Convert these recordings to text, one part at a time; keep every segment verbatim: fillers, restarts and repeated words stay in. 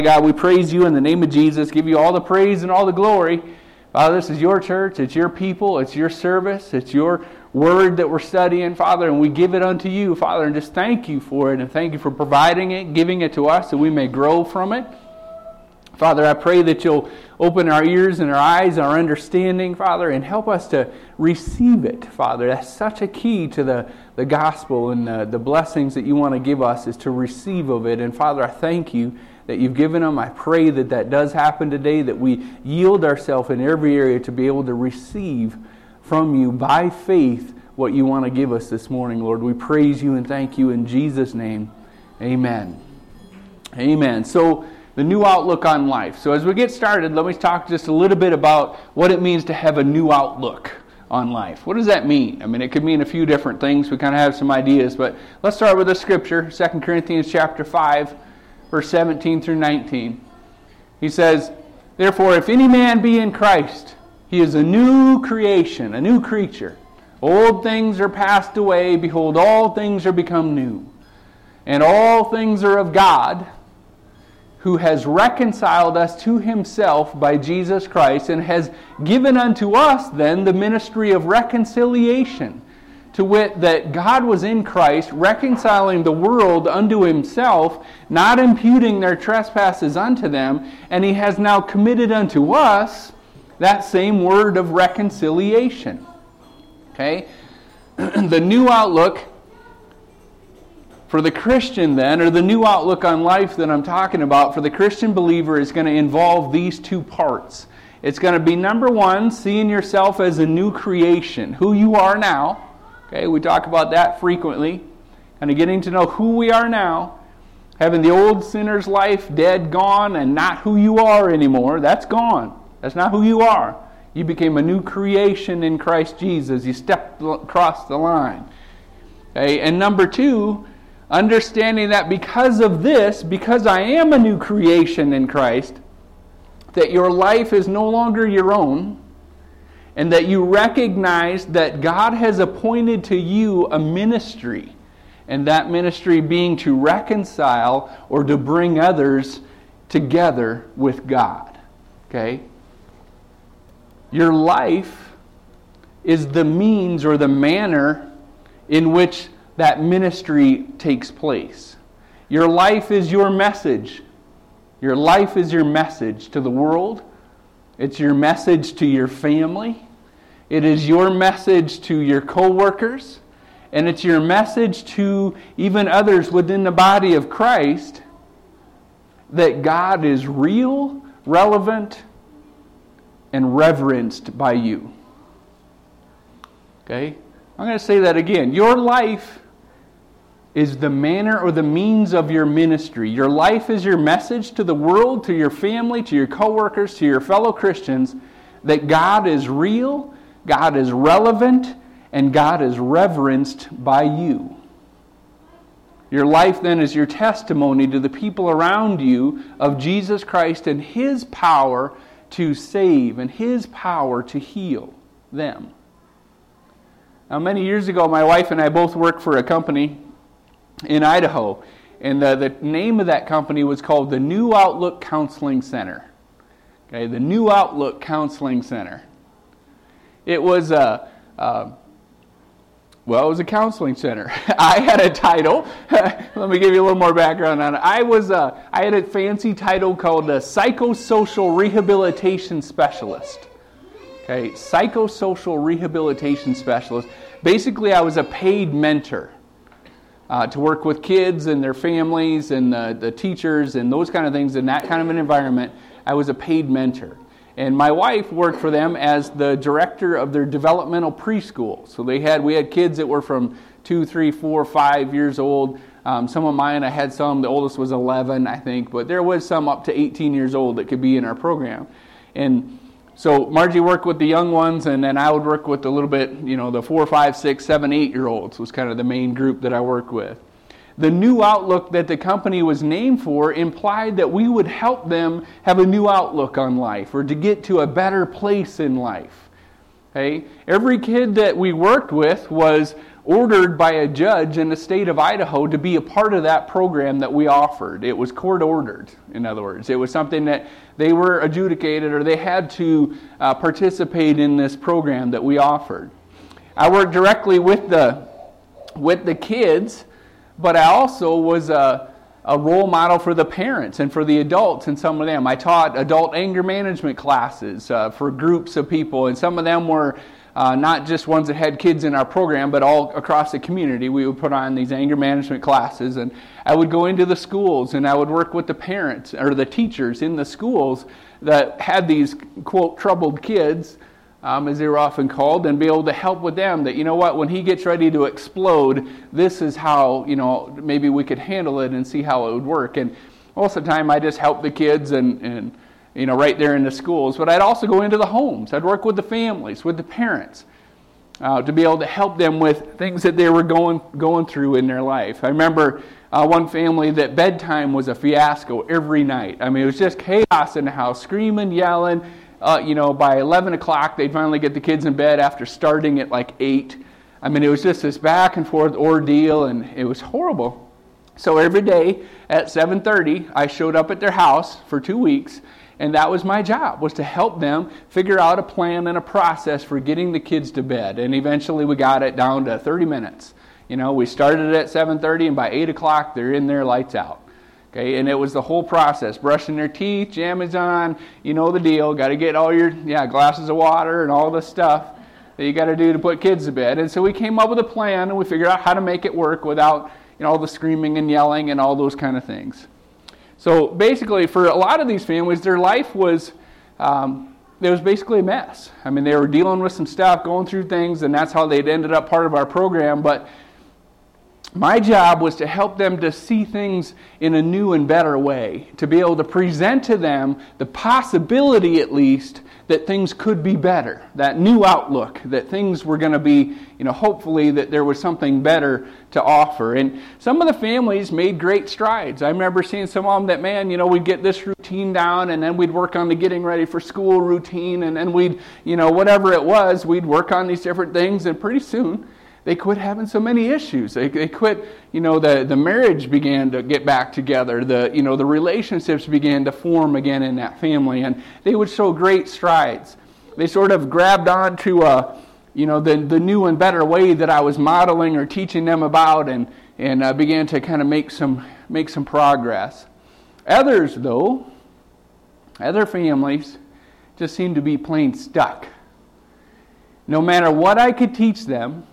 God, we praise you in the name of Jesus, give you all the praise and all the glory. Father, this is your church, it's your people, it's your service, it's your word that we're studying, Father, and we give it unto you, Father, and just thank you for it, and thank you for providing it, giving it to us so we may grow from it. Father, I pray that you'll open our ears and our eyes, our understanding, Father, and help us to receive it, Father. That's such a key to the, the gospel and the, the blessings that you want to give us is to receive of it. And Father, I thank you that you've given them. I pray that that does happen today, that we yield ourselves in every area to be able to receive from you by faith what you want to give us this morning, Lord. We praise you and thank you in Jesus' name. Amen. Amen. So, the new outlook on life. So as we get started, let me talk just a little bit about what it means to have a new outlook on life. What does that mean? I mean, it could mean a few different things. We kind of have some ideas, but let's start with the scripture, Second Corinthians chapter five, verse seventeen through nineteen. He says, "Therefore, if any man be in Christ, he is a new creation, a new creature. Old things are passed away. Behold, all things are become new. And all things are of God, who has reconciled us to himself by Jesus Christ, and has given unto us then the ministry of reconciliation, to wit, that God was in Christ, reconciling the world unto himself, not imputing their trespasses unto them, and he has now committed unto us that same word of reconciliation." Okay? The new outlook for the Christian then, or the new outlook on life that I'm talking about for the Christian believer is going to involve these two parts. It's going to be, number one, seeing yourself as a new creation, who you are now. Okay, we talk about that frequently. Kind of getting to know who we are now. Having the old sinner's life dead, gone, and not who you are anymore. That's gone. That's not who you are. You became a new creation in Christ Jesus. You stepped across the line. Okay, and number two, understanding that because of this, because I am a new creation in Christ, that your life is no longer your own, and that you recognize that God has appointed to you a ministry, and that ministry being to reconcile or to bring others together with God. Okay? Your life is the means or the manner in which that ministry takes place. Your life is your message. Your life is your message to the world. It's your message to your family. It is your message to your co-workers. And it's your message to even others within the body of Christ that God is real, relevant, and reverenced by you. Okay? I'm going to say that again. Your life is the manner or the means of your ministry. Your life is your message to the world, to your family, to your co-workers, to your fellow Christians, that God is real, God is relevant, and God is reverenced by you. Your life then is your testimony to the people around you of Jesus Christ and His power to save and His power to heal them. Now, many years ago, my wife and I both worked for a company in Idaho, and the, the name of that company was called the New Outlook Counseling Center. Okay, the New Outlook Counseling Center. It was a, a well, it was a counseling center. I had a title. Let me give you a little more background on it. I was a, I had a fancy title called a Psychosocial Rehabilitation Specialist. Okay, Psychosocial Rehabilitation Specialist. Basically, I was a paid mentor. Uh, to work with kids and their families and the, the teachers and those kind of things in that kind of an environment. I was a paid mentor. And my wife worked for them as the director of their developmental preschool. So they had we had kids that were from two, three, four, five years old. Um, some of mine, I had some, the oldest was eleven, I think. But there was some up to eighteen years old that could be in our program. And so Margie worked with the young ones, and then I would work with a little bit, you know, the four, five, six, seven, eight-year-olds was kind of the main group that I worked with. The new outlook that the company was named for implied that we would help them have a new outlook on life or to get to a better place in life. Okay? Every kid that we worked with was ordered by a judge in the state of Idaho to be a part of that program that we offered. It was court ordered, in other words. It was something that they were adjudicated or they had to uh, participate in this program that we offered. I worked directly with the with the kids, but I also was a, a role model for the parents and for the adults and some of them. I taught adult anger management classes uh, for groups of people, and some of them were Uh, not just ones that had kids in our program, but all across the community. We would put on these anger management classes, and I would go into the schools and I would work with the parents or the teachers in the schools that had these, quote, troubled kids, um, as they were often called, and be able to help with them that, you know what, when he gets ready to explode, this is how, you know, maybe we could handle it and see how it would work. And most of the time I just helped the kids and, and you know, right there in the schools. But I'd also go into the homes. I'd work with the families, with the parents, uh, to be able to help them with things that they were going going through in their life. I remember uh, one family that bedtime was a fiasco every night. I mean, it was just chaos in the house, screaming, yelling. Uh, you know, by eleven o'clock, they'd finally get the kids in bed after starting at like eight. I mean, it was just this back and forth ordeal, and it was horrible. So every day at seven thirty, I showed up at their house for two weeks, and that was my job, was to help them figure out a plan and a process for getting the kids to bed. And eventually we got it down to thirty minutes. You know, we started at seven thirty, and by eight o'clock, they're in there, lights out. Okay, and it was the whole process, brushing their teeth, jammies on, you know the deal. Got to get all your yeah glasses of water and all the stuff that you got to do to put kids to bed. And so we came up with a plan, and we figured out how to make it work without, you know, all the screaming and yelling and all those kind of things. So basically, for a lot of these families, their life was, um, it was basically a mess. I mean, they were dealing with some stuff, going through things, and that's how they'd ended up part of our program. But my job was to help them to see things in a new and better way, to be able to present to them the possibility, at least, that things could be better, that new outlook, that things were going to be, you know, hopefully that there was something better to offer. And some of the families made great strides. I remember seeing some of them that, man, you know, we'd get this routine down, and then we'd work on the getting ready for school routine, and then we'd, you know, whatever it was, we'd work on these different things, and pretty soon they quit having so many issues. They, they quit, you know, the, the marriage began to get back together. The, you know, the relationships began to form again in that family, and they would show great strides. They sort of grabbed on to, uh, you know, the, the new and better way that I was modeling or teaching them about, and, and uh, began to kind of make some, make some progress. Others, though, other families just seemed to be plain stuck. No matter what I could teach them,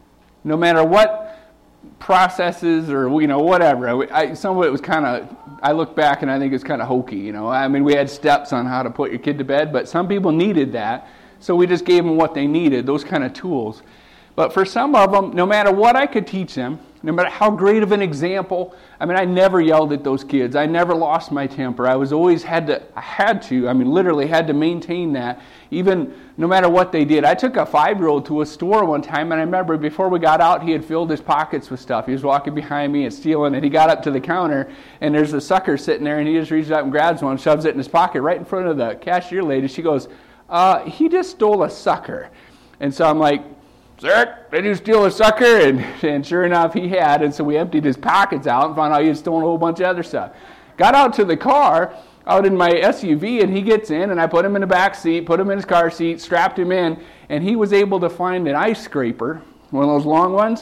no matter what processes or, you know, whatever. I, some of it was kind of, I look back and I think it's kind of hokey, you know. I mean, we had steps on how to put your kid to bed, but some people needed that. So we just gave them what they needed, those kind of tools. But for some of them, no matter what I could teach them, no matter how great of an example, I mean, I never yelled at those kids. I never lost my temper. I was always had to, I had to, I mean, literally had to maintain that, even no matter what they did. I took a five-year-old to a store one time, and I remember before we got out, he had filled his pockets with stuff. He was walking behind me and stealing, and he got up to the counter, and there's a sucker sitting there, and he just reaches out and grabs one, shoves it in his pocket right in front of the cashier lady. She goes, uh, he just stole a sucker. And so I'm like, sir, did you steal a sucker? And, and sure enough, he had. And so we emptied his pockets out and found out he had stolen a whole bunch of other stuff. Got out to the car, out in my S U V, and he gets in, and I put him in the back seat, put him in his car seat, strapped him in, and he was able to find an ice scraper, one of those long ones,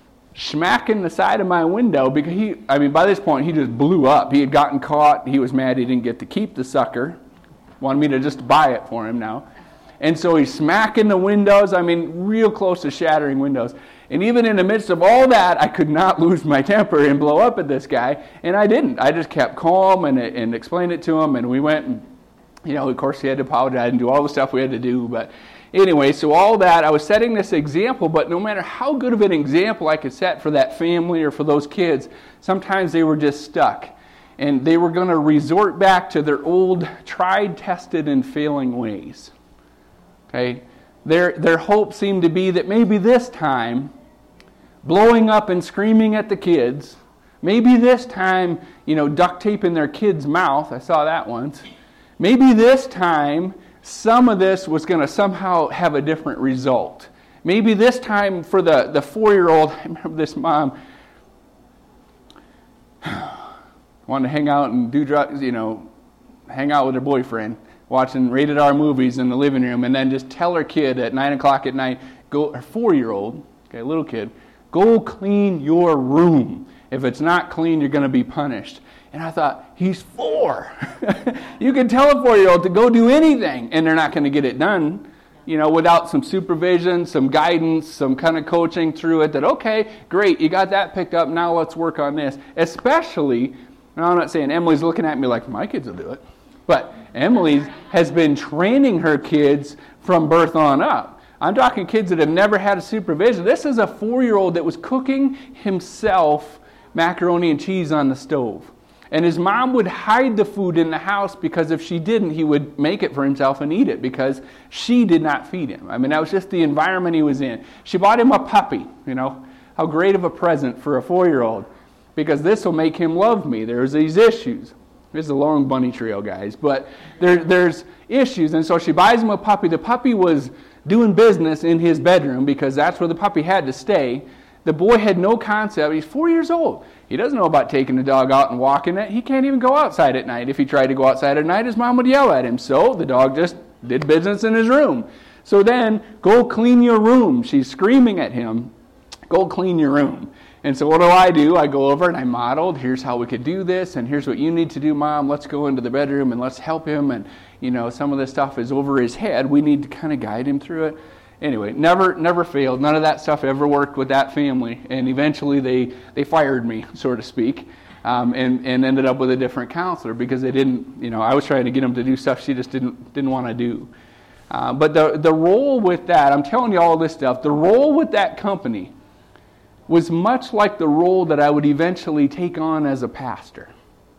smacking the side of my window, because he, I mean, by this point, he just blew up. He had gotten caught. He was mad he didn't get to keep the sucker. Wanted me to just buy it for him now. And so he's smacking the windows, I mean, real close to shattering windows. And even in the midst of all that, I could not lose my temper and blow up at this guy. And I didn't. I just kept calm and, and explained it to him. And we went and, you know, of course he had to apologize and do all the stuff we had to do. But anyway, so all that, I was setting this example. But no matter how good of an example I could set for that family or for those kids, sometimes they were just stuck. And they were going to resort back to their old tried, tested, and failing ways. Okay, their their hope seemed to be that maybe this time, blowing up and screaming at the kids, maybe this time, you know, duct taping their kid's mouth, I saw that once, maybe this time some of this was going to somehow have a different result. Maybe this time for the, the four-year-old, I remember this mom wanted to hang out and do drugs, you know, hang out with her boyfriend, watching rated R movies in the living room, and then just tell her kid at nine o'clock at night, go, her four-year-old, okay, little kid, go clean your room. If it's not clean, you're going to be punished. And I thought, he's four. You can tell a four-year-old to go do anything, and they're not going to get it done, you know, without some supervision, some guidance, some kind of coaching through it that, okay, great, you got that picked up, now let's work on this. Especially, and I'm not saying Emily's looking at me like my kids will do it, but Emily has been training her kids from birth on up. I'm talking kids that have never had a supervision. This is a four-year-old that was cooking himself macaroni and cheese on the stove. And his mom would hide the food in the house because if she didn't, he would make it for himself and eat it because she did not feed him. I mean, that was just the environment he was in. She bought him a puppy, you know. How great of a present for a four-year-old, because this will make him love me. There's these issues. This is a long bunny trail, guys, but there, there's issues. And so she buys him a puppy. The puppy was doing business in his bedroom because that's where the puppy had to stay. The boy had no concept. He's four years old. He doesn't know about taking the dog out and walking it. He can't even go outside at night. If he tried to go outside at night, his mom would yell at him. So the dog just did business in his room. So then, go clean your room. She's screaming at him, go clean your room. And so what do I do? I go over and I modeled, here's how we could do this, and here's what you need to do, Mom. Let's go into the bedroom and let's help him. And, you know, some of this stuff is over his head. We need to kind of guide him through it. Anyway, never never failed. None of that stuff ever worked with that family. And eventually they, they fired me, so to speak, um, and, and ended up with a different counselor because they didn't, you know, I was trying to get them to do stuff she just didn't didn't want to do. Uh, but the, the role with that, I'm telling you all this stuff, the role with that company was much like the role that I would eventually take on as a pastor.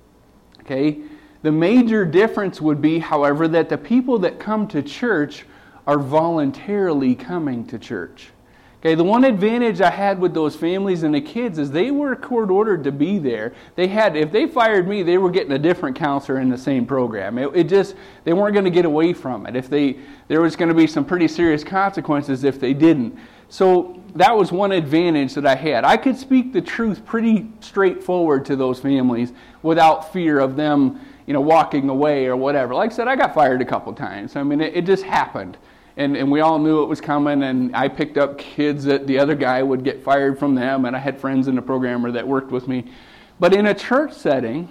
Okay? The major difference would be, however, that the people that come to church are voluntarily coming to church. Okay, the one advantage I had with those families and the kids is they were court ordered to be there. They had, if they fired me, they were getting a different counselor in the same program. It, it just, they weren't going to get away from it. If they, there was going to be some pretty serious consequences if they didn't. So that was one advantage that I had. I could speak the truth pretty straightforward to those families without fear of them, you know, walking away or whatever. Like I said, I got fired a couple times. I mean, it, it just happened. And and we all knew it was coming, and I picked up kids that the other guy would get fired from them, and I had friends in the programmer that worked with me. But in a church setting,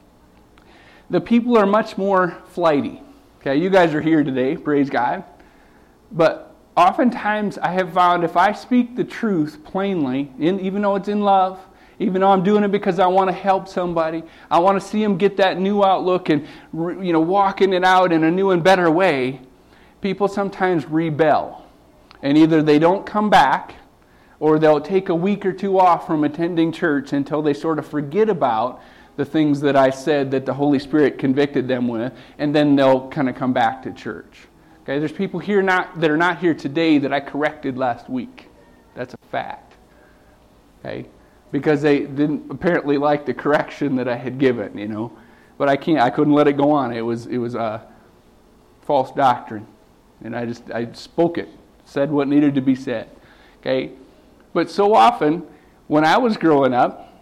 the people are much more flighty. Okay, you guys are here today, praise God. But oftentimes I have found if I speak the truth plainly, in, even though it's in love, even though I'm doing it because I want to help somebody, I want to see them get that new outlook and, you know, walking it out in a new and better way, people sometimes rebel. And either they don't come back, or they'll take a week or two off from attending church until they sort of forget about the things that I said that the Holy Spirit convicted them with, and then they'll kind of come back to church. Okay, there's people here not that are not here today that I corrected last week. That's a fact. Okay, because they didn't apparently like the correction that I had given, you know. But I can't. I couldn't let it go on. It was it was a false doctrine. And I just, I spoke it, said what needed to be said. Okay? But so often, when I was growing up,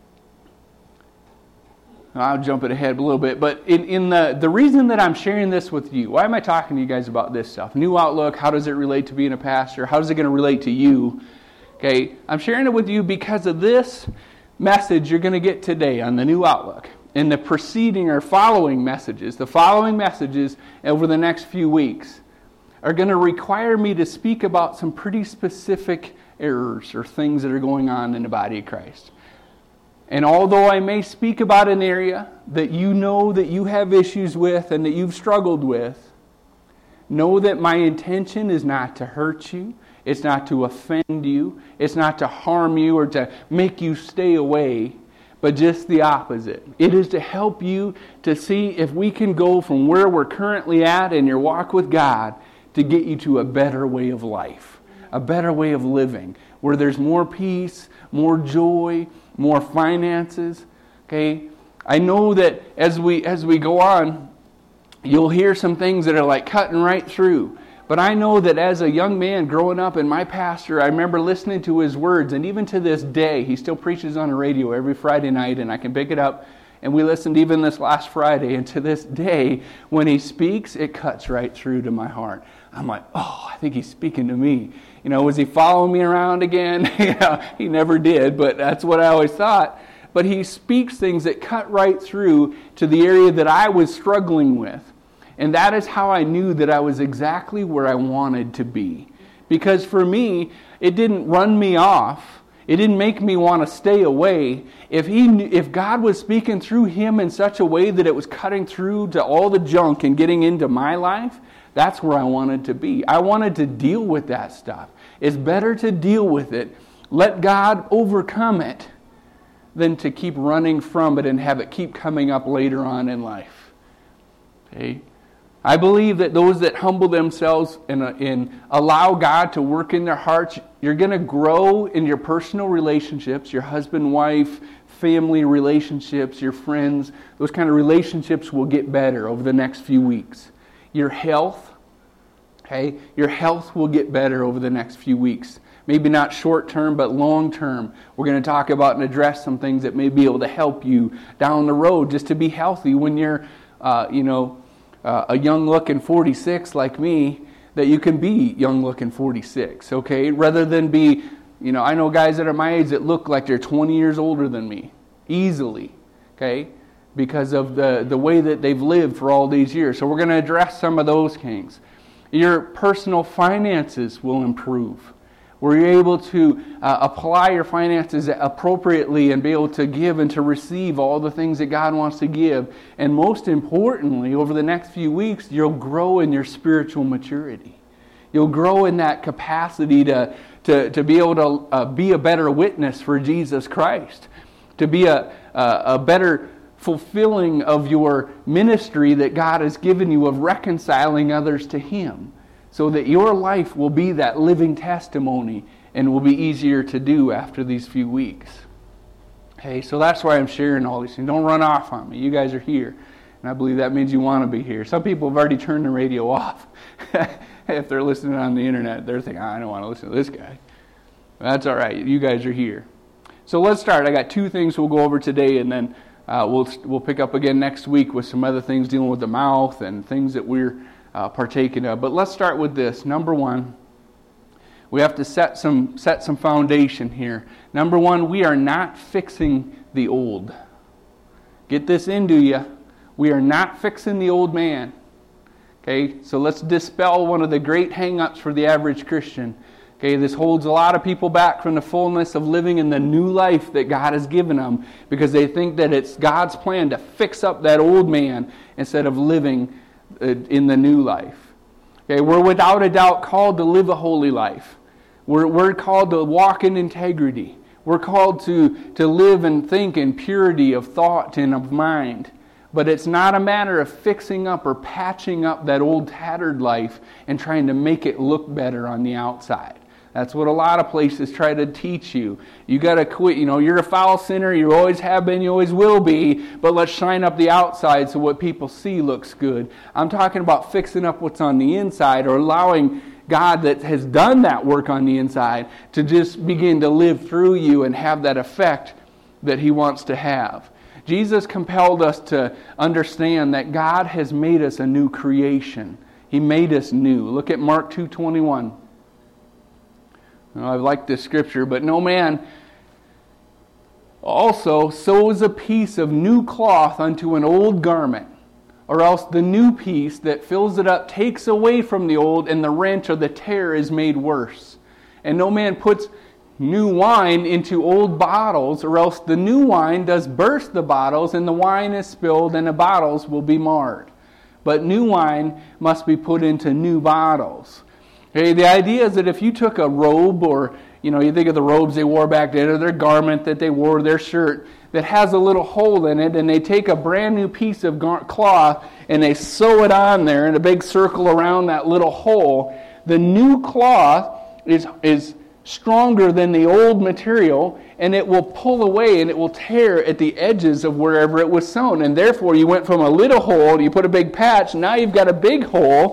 I'll jump it ahead a little bit, but in, in the, the reason that I'm sharing this with you, why am I talking to you guys about this stuff? New outlook, how does it relate to being a pastor? How is it going to relate to you? Okay? I'm sharing it with you because of this message you're going to get today on the New Outlook. And the preceding or following messages, the following messages over the next few weeks, are going to require me to speak about some pretty specific errors or things that are going on in the body of Christ. And although I may speak about an area that you know that you have issues with and that you've struggled with, know that my intention is not to hurt you, it's not to offend you, it's not to harm you or to make you stay away, but just the opposite. It is to help you to see if we can go from where we're currently at in your walk with God to get you to a better way of life, a better way of living, where there's more peace, more joy, more finances. Okay? I know that as we as we go on, you'll hear some things that are like cutting right through. But I know that as a young man growing up, and my pastor, I remember listening to his words, and even to this day, he still preaches on the radio every Friday night, and I can pick it up, and we listened even this last Friday, and to this day, when he speaks, it cuts right through to my heart. I'm like, oh, I think he's speaking to me. You know, was he following me around again? You know, he never did, but that's what I always thought. But he speaks things that cut right through to the area that I was struggling with. And that is how I knew that I was exactly where I wanted to be. Because for me, it didn't run me off. It didn't make me want to stay away. If he, if God was speaking through him in such a way that it was cutting through to all the junk and getting into my life, that's where I wanted to be. I wanted to deal with that stuff. It's better to deal with it, let God overcome it, than to keep running from it and have it keep coming up later on in life. Okay? I believe that those that humble themselves and, and allow God to work in their hearts, you're going to grow in your personal relationships, your husband, wife, family relationships, your friends. Those kind of relationships will get better over the next few weeks. Your health, okay, your health will get better over the next few weeks. Maybe not short term, but long term. We're going to talk about and address some things that may be able to help you down the road just to be healthy when you're, uh, you know, uh, a young-looking forty-six like me, that you can be young-looking forty-six, okay? Rather than be, you know, I know guys that are my age that look like they're twenty years older than me, easily, okay? Because of the, the way that they've lived for all these years. So we're going to address some of those things. Your personal finances will improve, where you're able to uh, apply your finances appropriately and be able to give and to receive all the things that God wants to give. And most importantly, over the next few weeks, you'll grow in your spiritual maturity. You'll grow in that capacity to, to, to be able to uh, be a better witness for Jesus Christ, to be a, a, a better fulfilling of your ministry that God has given you of reconciling others to Him, so that your life will be that living testimony and will be easier to do after these few weeks. Okay, so that's why I'm sharing all these things. Don't run off on me. You guys are here, and I believe that means you want to be here. Some people have already turned the radio off. If they're listening on the internet, they're thinking, oh, I don't want to listen to this guy. That's all right. You guys are here. So let's start. I got two things we'll go over today, and then uh, we'll we'll pick up again next week with some other things dealing with the mouth and things that we're Uh, partaking of. But let's start with this. Number one, we have to set some set some foundation here. Number one, we are not fixing the old. Get this into you. We are not fixing the old man. Okay, so let's dispel one of the great hang-ups for the average Christian. Okay, this holds a lot of people back from the fullness of living in the new life that God has given them, because they think that it's God's plan to fix up that old man instead of living in the new life. Okay, we're without a doubt called to live a holy life. We're, we're called to walk in integrity. We're called to, to live and think in purity of thought and of mind. But it's not a matter of fixing up or patching up that old tattered life and trying to make it look better on the outside. That's what a lot of places try to teach you. You got to quit. You know, you're a foul sinner. You always have been. You always will be. But let's shine up the outside so what people see looks good. I'm talking about fixing up what's on the inside, or allowing God that has done that work on the inside to just begin to live through you and have that effect that He wants to have. Jesus compelled us to understand that God has made us a new creation. He made us new. Look at Mark two twenty-one. I like this scripture, but no man also sews a piece of new cloth unto an old garment, or else the new piece that fills it up takes away from the old, and the rent or the tear is made worse. And no man puts new wine into old bottles, or else the new wine does burst the bottles, and the wine is spilled, and the bottles will be marred. But new wine must be put into new bottles. Okay, the idea is that if you took a robe, or, you know, you think of the robes they wore back then, or their garment that they wore, their shirt, that has a little hole in it, and they take a brand new piece of gar- cloth, and they sew it on there in a big circle around that little hole, the new cloth is, is stronger than the old material, and it will pull away, and it will tear at the edges of wherever it was sewn. And therefore, you went from a little hole, you put a big patch, now you've got a big hole,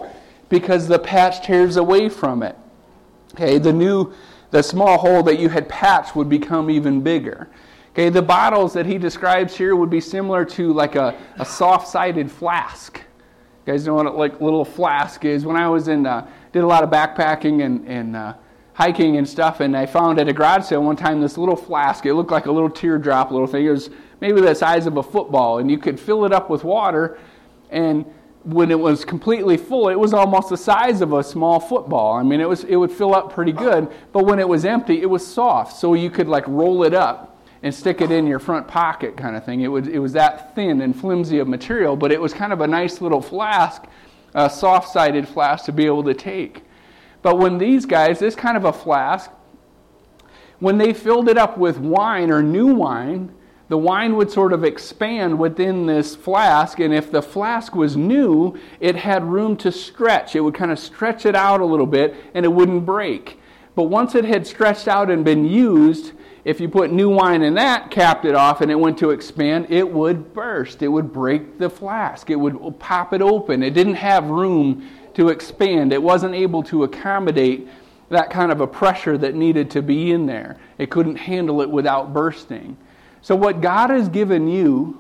because the patch tears away from it. Okay, the new, the small hole that you had patched would become even bigger. Okay, the bottles that he describes here would be similar to like a, a soft-sided flask. You guys know what a like little flask is? When I was in, uh, did a lot of backpacking and, and uh, hiking and stuff, and I found at a garage sale one time this little flask. It looked like a little teardrop little thing. It was maybe the size of a football, and you could fill it up with water, and when it was completely full, it was almost the size of a small football. I mean, it was it would fill up pretty good, but when it was empty, it was soft, so you could like roll it up and stick it in your front pocket kind of thing. It was, it was that thin and flimsy of material, but it was kind of a nice little flask, a soft-sided flask to be able to take. But when these guys, this kind of a flask, when they filled it up with wine or new wine, the wine would sort of expand within this flask, and if the flask was new, it had room to stretch. It would kind of stretch it out a little bit, and it wouldn't break. But once it had stretched out and been used, if you put new wine in that, capped it off, and it went to expand, it would burst. It would break the flask. It would pop it open. It didn't have room to expand. It wasn't able to accommodate that kind of a pressure that needed to be in there. It couldn't handle it without bursting. So what God has given you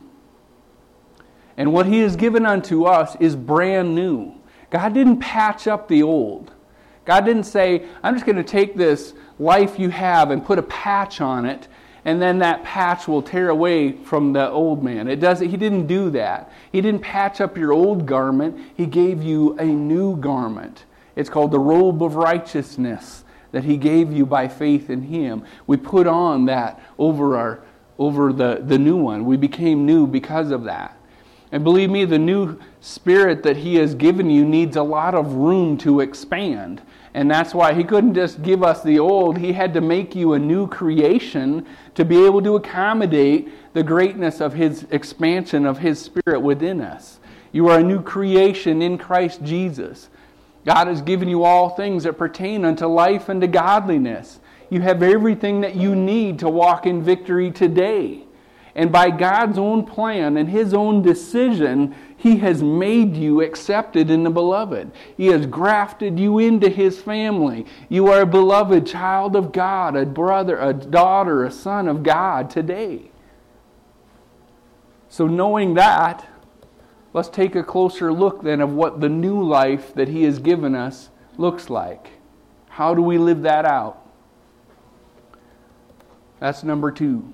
and what He has given unto us is brand new. God didn't patch up the old. God didn't say, I'm just going to take this life you have and put a patch on it, and then that patch will tear away from the old man. It doesn't. He didn't do that. He didn't patch up your old garment. He gave you a new garment. It's called the robe of righteousness that He gave you by faith in Him. We put on that over our over the, the new one. We became new because of that. And believe me, the new spirit that He has given you needs a lot of room to expand. And that's why He couldn't just give us the old. He had to make you a new creation to be able to accommodate the greatness of His expansion of His Spirit within us. You are a new creation in Christ Jesus. God has given you all things that pertain unto life and to godliness. You have everything that you need to walk in victory today. And by God's own plan and His own decision, He has made you accepted in the beloved. He has grafted you into His family. You are a beloved child of God, a brother, a daughter, a son of God today. So knowing that, let's take a closer look then of what the new life that He has given us looks like. How do we live that out? That's number two.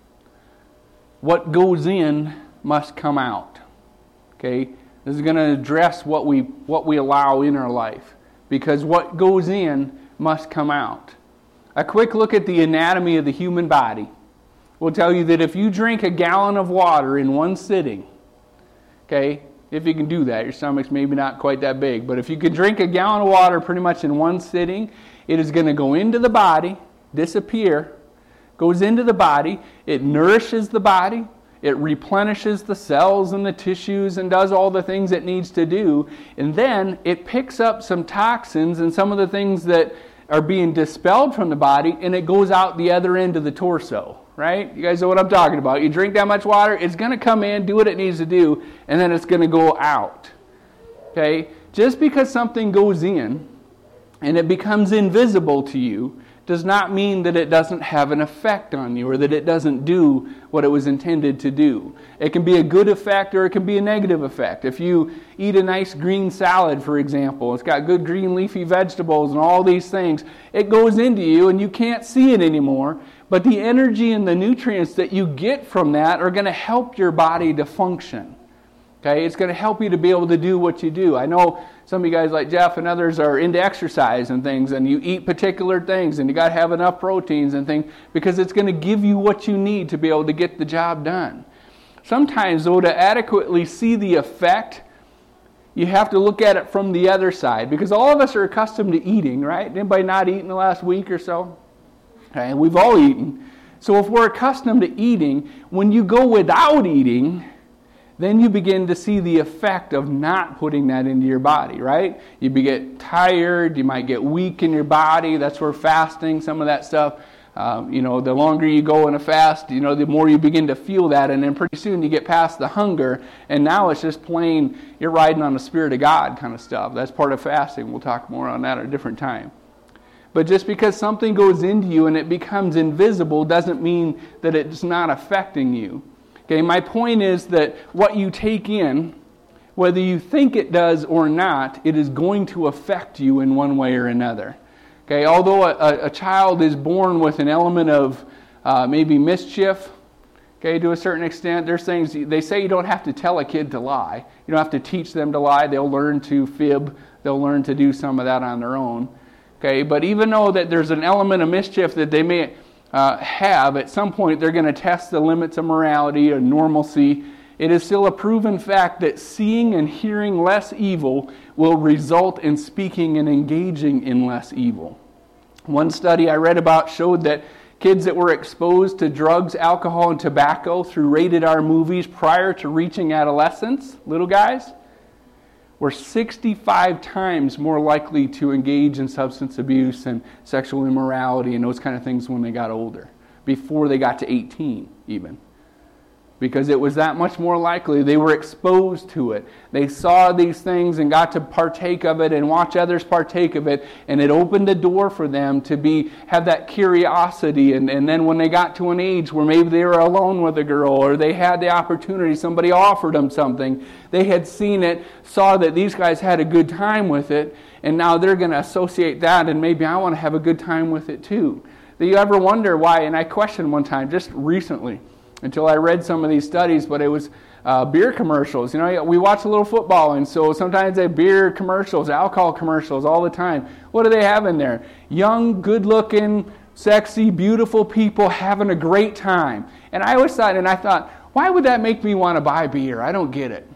What goes in must come out. Okay? This is going to address what we what we allow in our life. Because what goes in must come out. A quick look at the anatomy of the human body will tell you that if you drink a gallon of water in one sitting, okay, if you can do that, your stomach's maybe not quite that big, but if you can drink a gallon of water pretty much in one sitting, it is going to go into the body, disappear, goes into the body, it nourishes the body, it replenishes the cells and the tissues and does all the things it needs to do, and then it picks up some toxins and some of the things that are being dispelled from the body, and it goes out the other end of the torso, right? You guys know what I'm talking about. You drink that much water, it's going to come in, do what it needs to do, and then it's going to go out. Okay? Just because something goes in and it becomes invisible to you does not mean that it doesn't have an effect on you or that it doesn't do what it was intended to do. It can be a good effect or it can be a negative effect. If you eat a nice green salad, for example, it's got good green leafy vegetables and all these things, it goes into you and you can't see it anymore, but the energy and the nutrients that you get from that are going to help your body to function. Okay, it's going to help you to be able to do what you do. I know some of you guys like Jeff and others are into exercise and things, and you eat particular things, and you got to have enough proteins and things because it's going to give you what you need to be able to get the job done. Sometimes, though, to adequately see the effect, you have to look at it from the other side because all of us are accustomed to eating, right? Anybody not eaten the last week or so? Okay, we've all eaten. So if we're accustomed to eating, when you go without eating, then you begin to see the effect of not putting that into your body, right? You get tired, you might get weak in your body. That's where fasting, some of that stuff Um, you know, the longer you go in a fast, you know, the more you begin to feel that, and then pretty soon you get past the hunger, and now it's just plain, you're riding on the Spirit of God kind of stuff. That's part of fasting. We'll talk more on that at a different time. But just because something goes into you and it becomes invisible doesn't mean that it's not affecting you. Okay, my point is that what you take in, whether you think it does or not, it is going to affect you in one way or another. Okay, although a, a child is born with an element of uh, maybe mischief, okay, to a certain extent, there's things, they say you don't have to tell a kid to lie. You don't have to teach them to lie. They'll learn to fib. They'll learn to do some of that on their own. Okay, but even though that there's an element of mischief that they may uh, have, at some point they're going to test the limits of morality or normalcy. It is still a proven fact that seeing and hearing less evil will result in speaking and engaging in less evil. One study I read about showed that kids that were exposed to drugs, alcohol, and tobacco through rated R movies prior to reaching adolescence, little guys, were sixty-five times more likely to engage in substance abuse and sexual immorality and those kind of things when they got older, before they got to eighteen even. Because it was that much more likely. They were exposed to it. They saw these things and got to partake of it and watch others partake of it. And it opened the door for them to be have that curiosity. And, and then when they got to an age where maybe they were alone with a girl or they had the opportunity, somebody offered them something, they had seen it, saw that these guys had a good time with it, and now they're going to associate that and maybe I want to have a good time with it too. Do you ever wonder why? And I questioned one time just recently, until I read some of these studies, but it was uh, beer commercials. You know, we watch a little football, and so sometimes they have beer commercials, alcohol commercials all the time. What do they have in there? Young, good-looking, sexy, beautiful people having a great time. And I always thought, and I thought, why would that make me want to buy beer? I don't get it.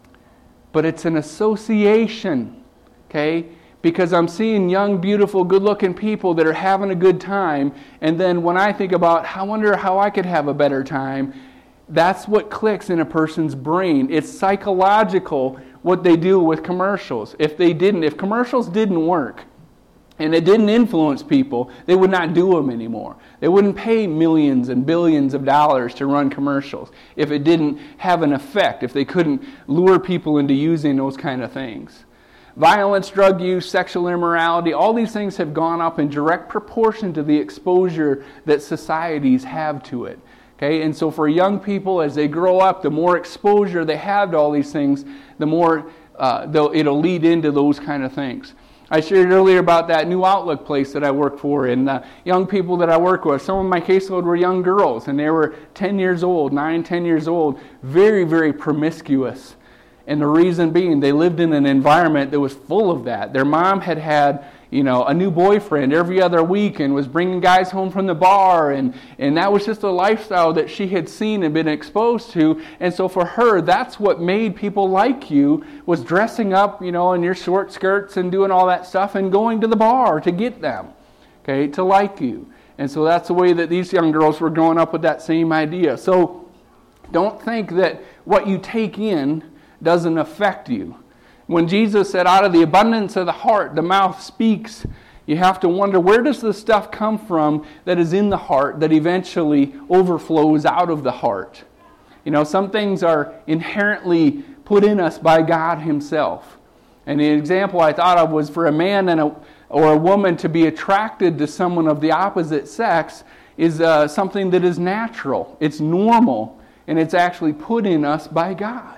But it's an association, okay? Because I'm seeing young, beautiful, good-looking people that are having a good time. And then when I think about, I wonder how I could have a better time, that's what clicks in a person's brain. It's psychological what they do with commercials. If they didn't, if commercials didn't work and it didn't influence people, they would not do them anymore. They wouldn't pay millions and billions of dollars to run commercials if it didn't have an effect, if they couldn't lure people into using those kind of things. Violence, drug use, sexual immorality, all these things have gone up in direct proportion to the exposure that societies have to it. Okay, and so for young people, as they grow up, the more exposure they have to all these things, the more uh, it'll lead into those kind of things. I shared earlier about that New Outlook place that I work for, and the young people that I work with. Some of my caseload were young girls, and they were ten years old, nine, ten years old, very, very promiscuous. And the reason being, they lived in an environment that was full of that. Their mom had had, you know, a new boyfriend every other week and was bringing guys home from the bar. And, and that was just a lifestyle that she had seen and been exposed to. And so for her, that's what made people like you, was dressing up, you know, in your short skirts and doing all that stuff and going to the bar to get them, okay, to like you. And so that's the way that these young girls were growing up with that same idea. So don't think that what you take in doesn't affect you. When Jesus said, out of the abundance of the heart, the mouth speaks, you have to wonder, where does the stuff come from that is in the heart that eventually overflows out of the heart? You know, some things are inherently put in us by God Himself. And the example I thought of was for a man and a, or a woman to be attracted to someone of the opposite sex is uh, something that is natural. It's normal, and it's actually put in us by God.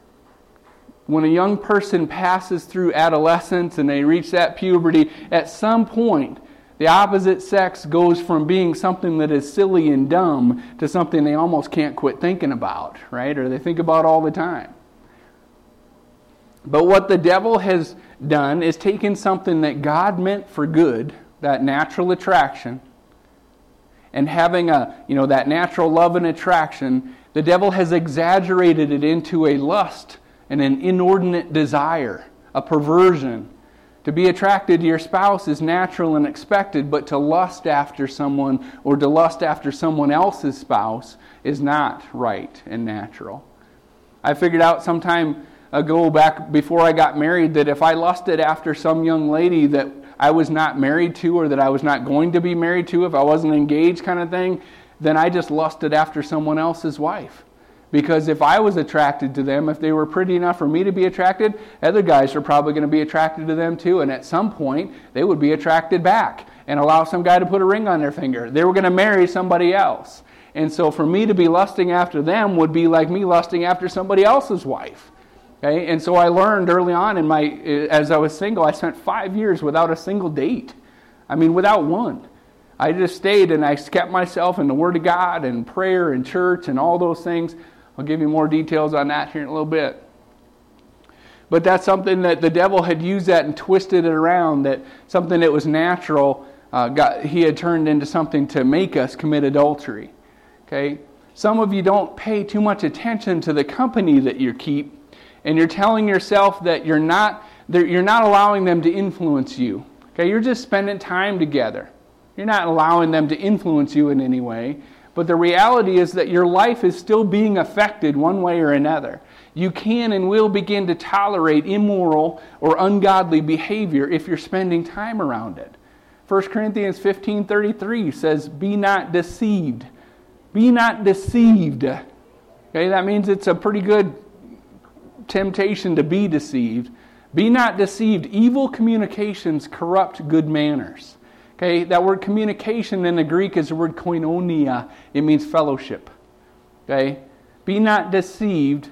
When a young person passes through adolescence and they reach that puberty, at some point, the opposite sex goes from being something that is silly and dumb to something they almost can't quit thinking about, right? Or they think about all the time. But what the devil has done is taken something that God meant for good, that natural attraction, and having a, you know, that natural love and attraction, the devil has exaggerated it into a lust and an inordinate desire, a perversion. To be attracted to your spouse is natural and expected, but to lust after someone or to lust after someone else's spouse is not right and natural. I figured out sometime ago, back before I got married, that if I lusted after some young lady that I was not married to, or that I was not going to be married to, if I wasn't engaged kind of thing, then I just lusted after someone else's wife. Because if I was attracted to them, if they were pretty enough for me to be attracted, other guys are probably going to be attracted to them too. And at some point, they would be attracted back and allow some guy to put a ring on their finger. They were going to marry somebody else. And so for me to be lusting after them would be like me lusting after somebody else's wife. Okay? And so I learned early on in my, as I was single, I spent five years without a single date. I mean, without one. I just stayed and I kept myself in the Word of God and prayer and church and all those things. I'll give you more details on that here in a little bit. But that's something that the devil had used that and twisted it around, that something that was natural, uh, got, he had turned into something to make us commit adultery. Okay? Some of you don't pay too much attention to the company that you keep, and you're telling yourself that you're not, you're not allowing them to influence you. Okay? You're just spending time together. You're not allowing them to influence you in any way. But the reality is that your life is still being affected one way or another. You can and will begin to tolerate immoral or ungodly behavior if you're spending time around it. First Corinthians fifteen thirty-three says, "Be not deceived." Be not deceived. Okay, that means it's a pretty good temptation to be deceived. Be not deceived. Evil communications corrupt good manners. Okay, that word communication in the Greek is the word koinonia. It means fellowship. Okay, be not deceived.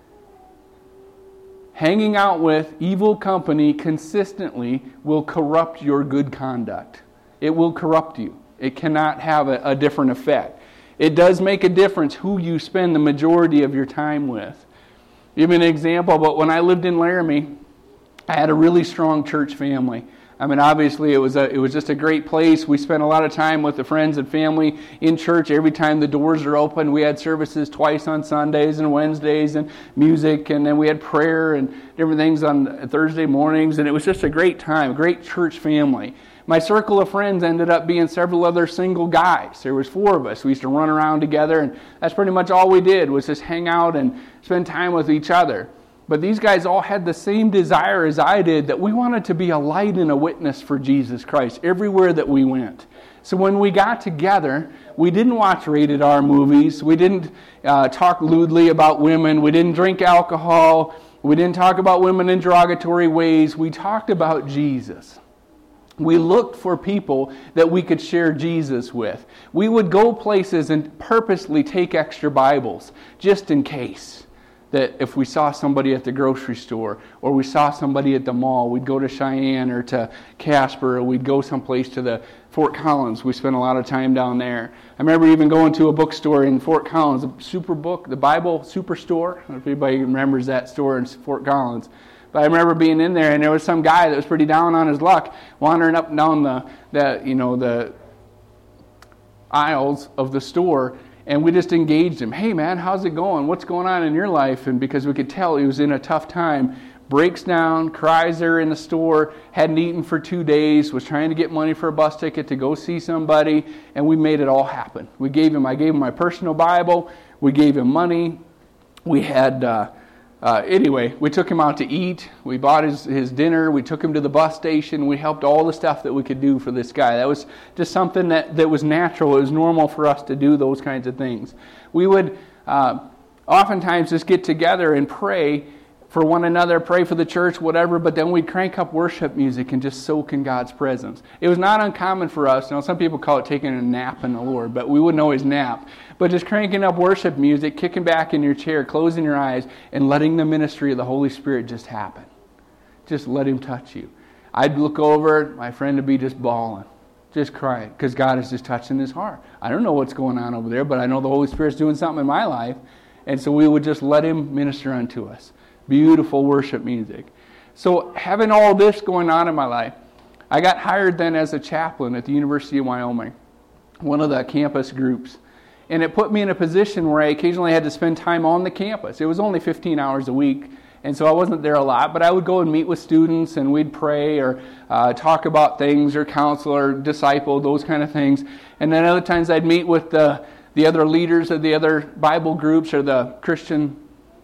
Hanging out with evil company consistently will corrupt your good conduct. It will corrupt you. It cannot have a, a different effect. It does make a difference who you spend the majority of your time with. Give me an example, but when I lived in Laramie, I had a really strong church family. I mean, obviously, it was a, it was just a great place. We spent a lot of time with the friends and family in church. Every time the doors are open, we had services twice on Sundays and Wednesdays, and music, and then we had prayer and different things on Thursday mornings, and it was just a great time, a great church family. My circle of friends ended up being several other single guys. There was four of us. We used to run around together, and that's pretty much all we did, was just hang out and spend time with each other. But these guys all had the same desire as I did, that we wanted to be a light and a witness for Jesus Christ everywhere that we went. So when we got together, we didn't watch rated R movies. We didn't uh, talk lewdly about women. We didn't drink alcohol. We didn't talk about women in derogatory ways. We talked about Jesus. We looked for people that we could share Jesus with. We would go places and purposely take extra Bibles, just in case. That if we saw somebody at the grocery store, or we saw somebody at the mall, we'd go to Cheyenne or to Casper, or we'd go someplace to the Fort Collins. We spent a lot of time down there. I remember even going to a bookstore in Fort Collins, a super book, the Bible Superstore. I don't know if anybody remembers that store in Fort Collins. But I remember being in there, and there was some guy that was pretty down on his luck, wandering up and down the, the you know, the aisles of the store. And we just engaged him. Hey, man, how's it going? What's going on in your life? And because we could tell he was in a tough time, breaks down, cries there in the store, hadn't eaten for two days, was trying to get money for a bus ticket to go see somebody, and we made it all happen. We gave him, I gave him my personal Bible. We gave him money. We had, uh, uh, anyway, we took him out to eat. We bought his, his dinner. We took him to the bus station. We helped all the stuff that we could do for this guy. That was just something that, that was natural. It was normal for us to do those kinds of things. We would uh, oftentimes just get together and pray for one another, pray for the church, whatever, but then we'd crank up worship music and just soak in God's presence. It was not uncommon for us. You know, some people call it taking a nap in the Lord, but we wouldn't always nap. But just cranking up worship music, kicking back in your chair, closing your eyes, and letting the ministry of the Holy Spirit just happen. Just let Him touch you. I'd look over, my friend would be just bawling, just crying, because God is just touching his heart. I don't know what's going on over there, but I know the Holy Spirit's doing something in my life. And so we would just let Him minister unto us. Beautiful worship music. So having all this going on in my life, I got hired then as a chaplain at the University of Wyoming, one of the campus groups. And it put me in a position where I occasionally had to spend time on the campus. It was only fifteen hours a week, and so I wasn't there a lot, but I would go and meet with students, and we'd pray or uh, talk about things or counsel or disciple, those kind of things. And then other times I'd meet with the, the other leaders of the other Bible groups or the Christian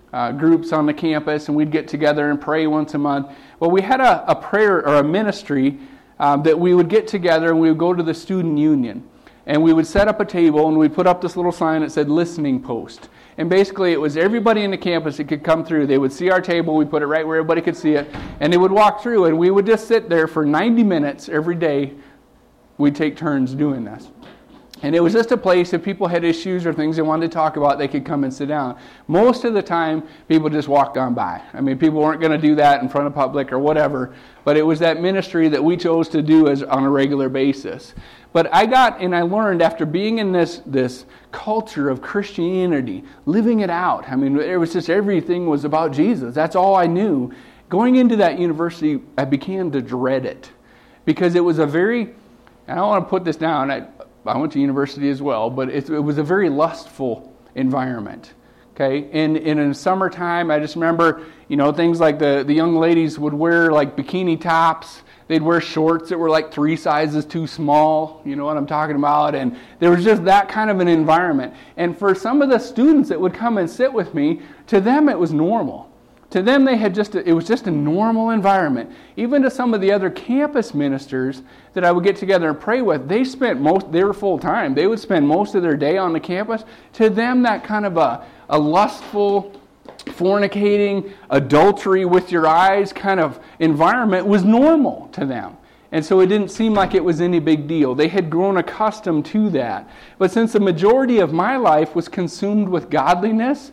uh, groups on the campus, and we'd get together and pray once a month. Well, we had a, a prayer or a ministry um, that we would get together, and we would go to the student union. And we would set up a table, and we'd put up this little sign that said listening post. And basically it was everybody in the campus that could come through. They would see our table, we put it right where everybody could see it, and they would walk through, and we would just sit there for ninety minutes every day. We'd take turns doing this. And it was just a place, if people had issues or things they wanted to talk about, they could come and sit down. Most of the time, people just walked on by. I mean, people weren't going to do that in front of public or whatever, but it was that ministry that we chose to do as on a regular basis. But I got and I learned after being in this, this culture of Christianity, living it out. I mean, it was just everything was about Jesus. That's all I knew. Going into that university, I began to dread it because it was a very, and I don't want to put this down, I, I went to university as well, but it, it was a very lustful environment. Okay, and, and in the summertime, I just remember, you know, things like the, the young ladies would wear like bikini tops. They'd wear shorts that were like three sizes too small. You know what I'm talking about? And there was just that kind of an environment. And for some of the students that would come and sit with me, to them it was normal. To them, they had just a, it was just a normal environment. Even to some of the other campus ministers that I would get together and pray with, they spent most, they were full time. They would spend most of their day on the campus. To them, that kind of a, a lustful, fornicating, adultery with your eyes kind of environment was normal to them. And so it didn't seem like it was any big deal. They had grown accustomed to that. But since the majority of my life was consumed with godliness,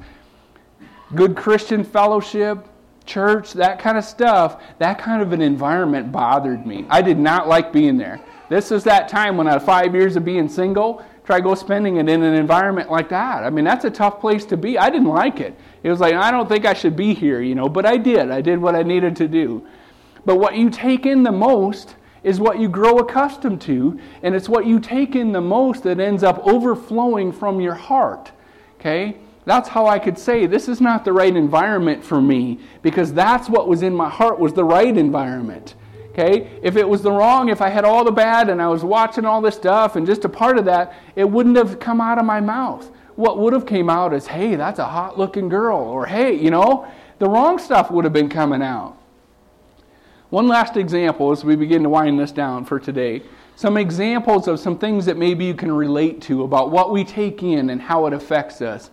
good Christian fellowship, church, that kind of stuff, that kind of an environment bothered me. I did not like being there. This is that time when I had five years of being single, try go spending it in an environment like that. I mean, that's a tough place to be. I didn't like it. It was like, I don't think I should be here, you know, but I did. I did what I needed to do. But what you take in the most is what you grow accustomed to, and it's what you take in the most that ends up overflowing from your heart, okay? That's how I could say this is not the right environment for me, because that's what was in my heart was the right environment. Okay? If it was the wrong, if I had all the bad and I was watching all this stuff and just a part of that, it wouldn't have come out of my mouth. What would have came out is, hey, that's a hot looking girl, or hey, you know, the wrong stuff would have been coming out. One last example as we begin to wind this down for today. Some examples of some things that maybe you can relate to about what we take in and how it affects us.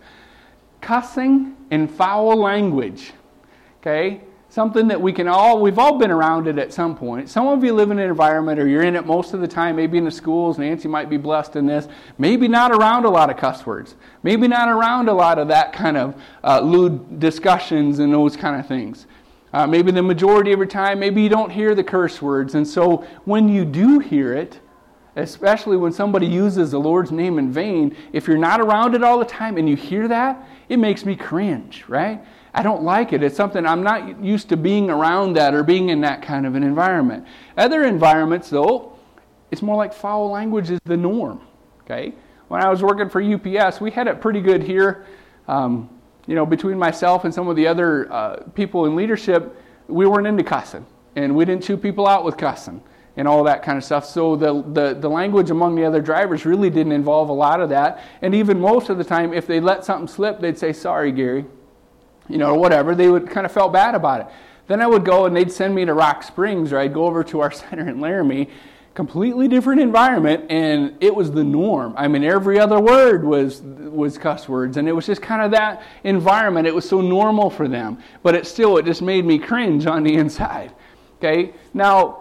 Cussing and foul language, okay? Something that we can all, we've all been around it at some point. Some of you live in an environment or you're in it most of the time, maybe in the schools. Nancy might be blessed in this. Maybe not around a lot of cuss words. Maybe not around a lot of that kind of uh, lewd discussions and those kind of things. Uh, maybe the majority of your time, maybe you don't hear the curse words. And so when you do hear it, especially when somebody uses the Lord's name in vain, if you're not around it all the time and you hear that, it makes me cringe, right? I don't like it. It's something I'm not used to being around that or being in that kind of an environment. Other environments, though, it's more like foul language is the norm, okay? When I was working for U P S, we had it pretty good here. Um, you know, between myself and some of the other uh, people in leadership, we weren't into cussing, and we didn't chew people out with cussing and all that kind of stuff. So the, the, the language among the other drivers really didn't involve a lot of that. And even most of the time, if they let something slip, they'd say, sorry, Gary, you know, or whatever. They would kind of felt bad about it. Then I would go and they'd send me to Rock Springs, or I'd go over to our center in Laramie, completely different environment, and it was the norm. I mean, every other word was was cuss words, and it was just kind of that environment. It was so normal for them. But it still, it just made me cringe on the inside. Okay? Now,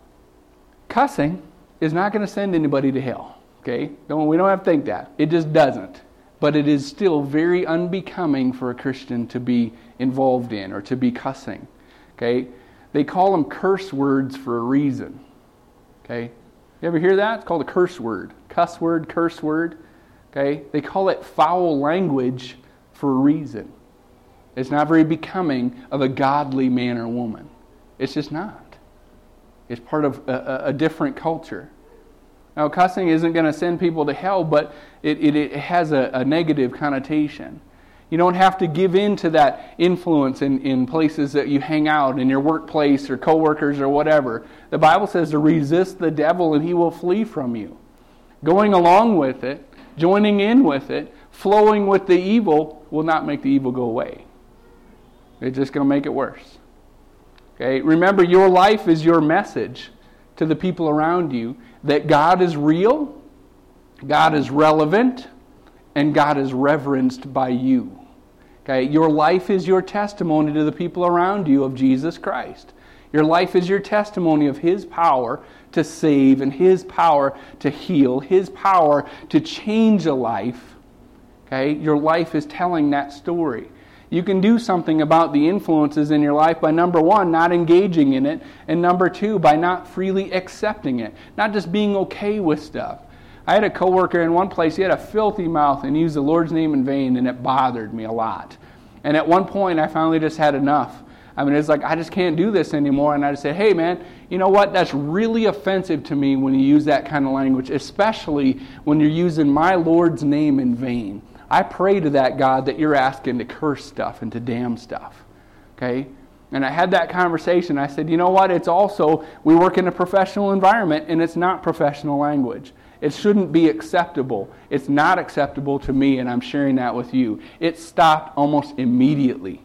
cussing is not going to send anybody to hell. Okay? Don't, we don't have to think that. It just doesn't. But it is still very unbecoming for a Christian to be involved in or to be cussing. Okay? They call them curse words for a reason. Okay? You ever hear that? It's called a curse word. Cuss word, curse word. Okay? They call it foul language for a reason. It's not very becoming of a godly man or woman. It's just not. It's part of a, a different culture. Now, cussing isn't going to send people to hell, but it, it, it has a, a negative connotation. You don't have to give in to that influence in, in places that you hang out, in your workplace or coworkers or whatever. The Bible says to resist the devil and he will flee from you. Going along with it, joining in with it, flowing with the evil will not make the evil go away. It's just going to make it worse. Okay? Remember, your life is your message to the people around you that God is real, God is relevant, and God is reverenced by you. Okay? Your life is your testimony to the people around you of Jesus Christ. Your life is your testimony of His power to save and His power to heal, His power to change a life. Okay? Your life is telling that story. You can do something about the influences in your life by, number one, not engaging in it, and number two, by not freely accepting it, not just being okay with stuff. I had a coworker in one place, he had a filthy mouth and used the Lord's name in vain, and it bothered me a lot. And at one point, I finally just had enough. I mean, it's like, I just can't do this anymore. And I just said, hey, man, you know what? That's really offensive to me when you use that kind of language, especially when you're using my Lord's name in vain. I pray to that God that you're asking to curse stuff and to damn stuff. Okay? And I had that conversation. I said, you know what? It's also, we work in a professional environment, and it's not professional language. It shouldn't be acceptable. It's not acceptable to me, and I'm sharing that with you. It stopped almost immediately.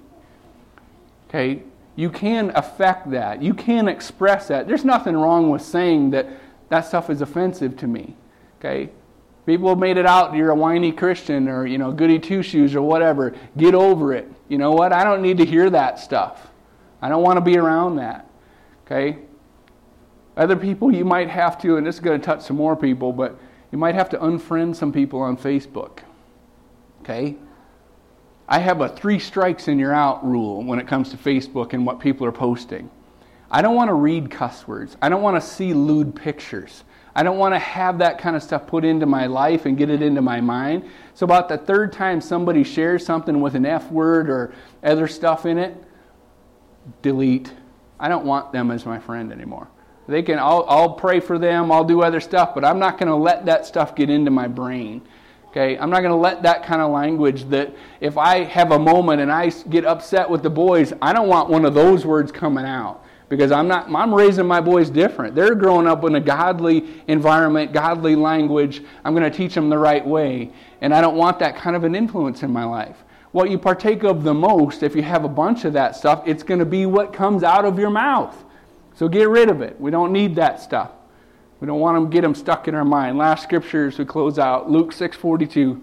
Okay? You can affect that. You can express that. There's nothing wrong with saying that that stuff is offensive to me. Okay? People have made it out, you're a whiny Christian or, you know, goody two-shoes or whatever. Get over it. You know what? I don't need to hear that stuff. I don't want to be around that. Okay? Other people you might have to, and this is going to touch some more people, but you might have to unfriend some people on Facebook. Okay? I have a three strikes and you're out rule when it comes to Facebook and what people are posting. I don't want to read cuss words. I don't want to see lewd pictures. I don't want to have that kind of stuff put into my life and get it into my mind. So about the third time somebody shares something with an F word or other stuff in it, delete. I don't want them as my friend anymore. They can. I'll, I'll pray for them. I'll do other stuff, but I'm not going to let that stuff get into my brain. Okay, I'm not going to let that kind of language that if I have a moment and I get upset with the boys, I don't want one of those words coming out. Because I'm not, I'm raising my boys different. They're growing up in a godly environment, godly language. I'm going to teach them the right way. And I don't want that kind of an influence in my life. What you partake of the most, if you have a bunch of that stuff, it's going to be what comes out of your mouth. So get rid of it. We don't need that stuff. We don't want to get them stuck in our mind. Last scripture as we close out, Luke six forty-two.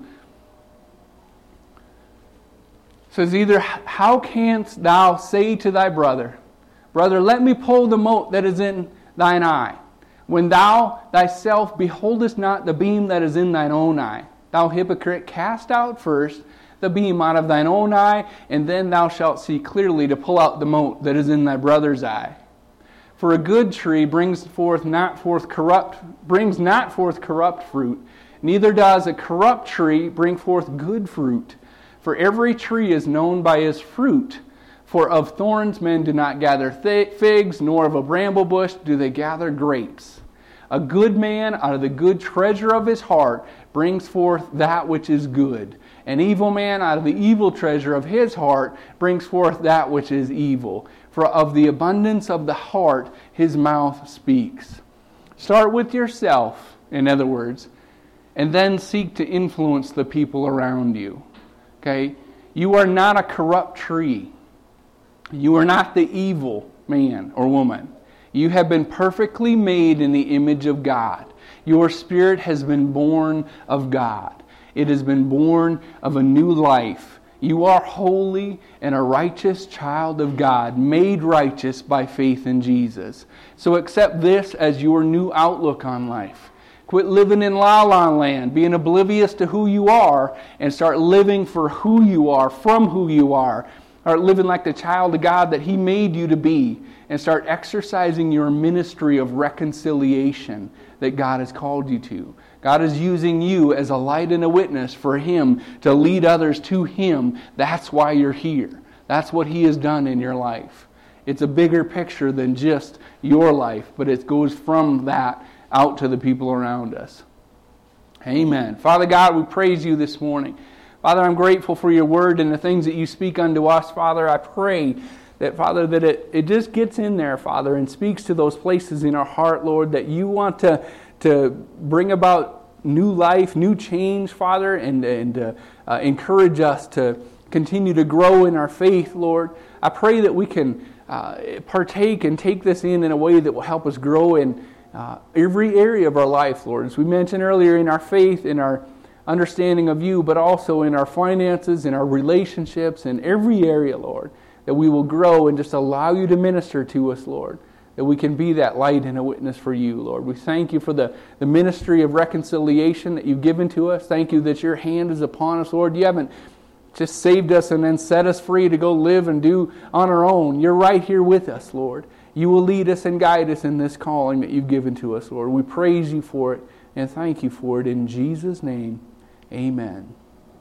Says, either, how canst thou say to thy brother, brother, let me pull the mote that is in thine eye, when thou thyself beholdest not the beam that is in thine own eye? Thou hypocrite, cast out first the beam out of thine own eye, and then thou shalt see clearly to pull out the mote that is in thy brother's eye. For a good tree brings forth not forth corrupt brings not forth corrupt fruit, neither does a corrupt tree bring forth good fruit. For every tree is known by his fruit. For of thorns men do not gather th- figs, nor of a bramble bush do they gather grapes. A good man out of the good treasure of his heart brings forth that which is good. An evil man out of the evil treasure of his heart brings forth that which is evil. For of the abundance of the heart his mouth speaks. Start with yourself, in other words, and then seek to influence the people around you. Okay? You are not a corrupt tree. You are not the evil man or woman. You have been perfectly made in the image of God. Your spirit has been born of God. It has been born of a new life. You are holy and a righteous child of God, made righteous by faith in Jesus. So accept this as your new outlook on life. Quit living in la-la land, being oblivious to who you are, and start living for who you are, from who you are. Start living like the child of God that He made you to be, and start exercising your ministry of reconciliation that God has called you to. God is using you as a light and a witness for Him to lead others to Him. That's why you're here. That's what He has done in your life. It's a bigger picture than just your life, but it goes from that out to the people around us. Amen. Father God, we praise You this morning. Father, I'm grateful for Your word and the things that You speak unto us. Father, I pray that, Father, that it, it just gets in there, Father, and speaks to those places in our heart, Lord, that You want to, to bring about new life, new change, Father, and, and uh, uh, encourage us to, continue to grow in our faith, Lord. I pray that we can uh, partake and take this in in a way that will help us grow in uh, every area of our life, Lord. As we mentioned earlier, in our faith, in our understanding of you, but also in our finances, in our relationships, in every area, Lord, that we will grow and just allow you to minister to us, Lord, that we can be that light and a witness for you, Lord. We thank you for the, the ministry of reconciliation that you've given to us. Thank you that your hand is upon us, Lord. You haven't just saved us and then set us free to go live and do on our own. You're right here with us, Lord. You will lead us and guide us in this calling that you've given to us, Lord. We praise you for it and thank you for it in Jesus' name. Amen.